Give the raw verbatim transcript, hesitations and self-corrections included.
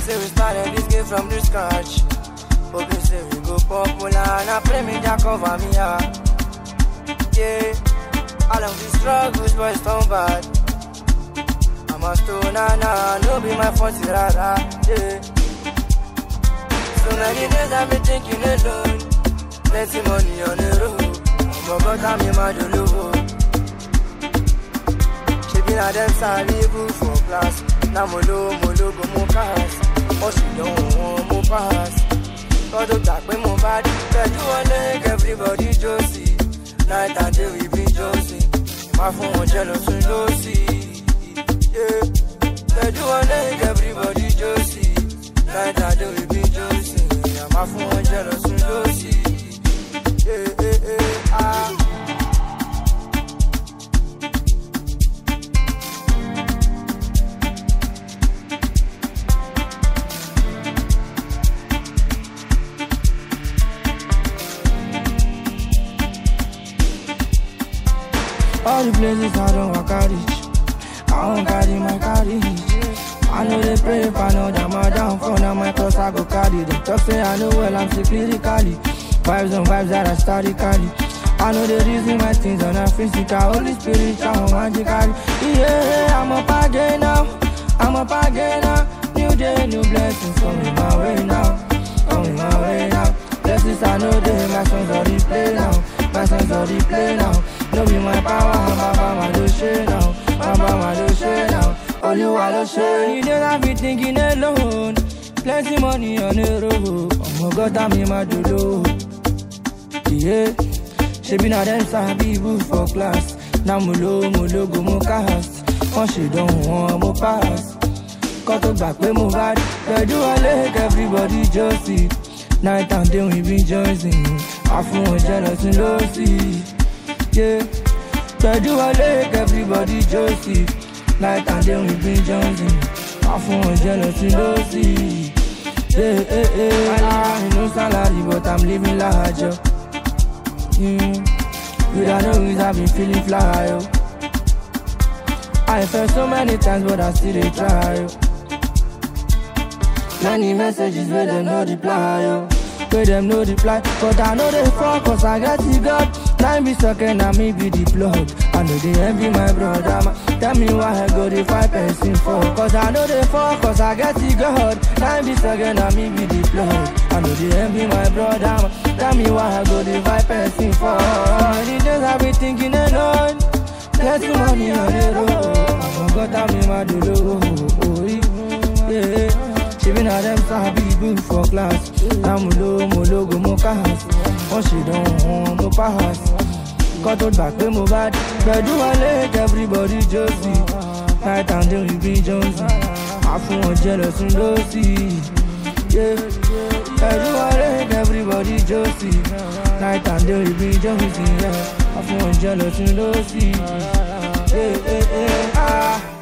say we started this game from the scratch. Hope they say we go popular and I pray me Jah cover me up. Yeah, all of these struggles boys don't bad. I'm a stoner now, no be my fault rara. Yeah. So many days I've been thinking alone. Plenty money on the road, but I'm in my dolo. She been a them sorry for class. Now molo molo go mo pass. Oh she don't want mo pass. Cause the dark when mo bad. Tell you one leg everybody josie. Night and day we been josie. My phone jealous and lossy. Yeah. Tell you one leg everybody josie. Night and day we been josie. My phone jealous and lossy. Yeah, yeah, yeah, ah. All the places I don't walk out reach, I don't carry my carriage. I know they pray if I know that my downfall, now my cross I go carry. They talk say I know well I'm security. Vibes on vibes that I study carry. I know the reason my things are not physical, Holy Spirit, I'm magical. Yeah, I'm up again now, I'm up again now. New day, new blessings coming my way now, coming my way now. Blessings I know they, my songs are replay now, my songs are replay now. No be my power, my power, my do shit now, my power, my do shit now. All you all do shit. You don't have me thinking alone. Plenty money on the road. Oh my God, I'm in my dolo. Yeah, she been a them sabi boo for class. Now mulo mulo go mo cast. Oh she don't want mo pass. Cut it back when mo bad. They do a leg, everybody just see. Night and day we be joining. I feel jealous and lossy. Yeah, they do a leg, everybody just see. Night and day we be joining. I feel jealous and lossy. Yeah, yeah, yeah. I no salary but I'm living larger. Yeah, without no reason I've been feeling fly, yo. I felt so many times but I still they try, yo. Many messages where them no reply, yo. Where them no reply, but I know they fall cause I got you God. Nine be second and me be the plug. I know they envy my brother, man. Tell me why I go the five percent for. Cause I know they fall cause I got you God. Nine be second and me be the plug. I know they envy my brother, man. Tell me why I go the five percent for. Many days I be thinking alone. Plenty money on the road. I forgot I'm in my dolo. Oh, yeah. She been a them sabi boo for class. Now mulo mulo go mo cast. Oh she don't want mo pass. Cut it back when mo bad. But do a leg everybody just see. Night and day we be jonesy. I feel jealous and lossy. Yeah, I do a leg everybody just see. Night and day we be jonesy. Yeah, I feel jealous and lossy. Yeah, yeah, yeah, ah.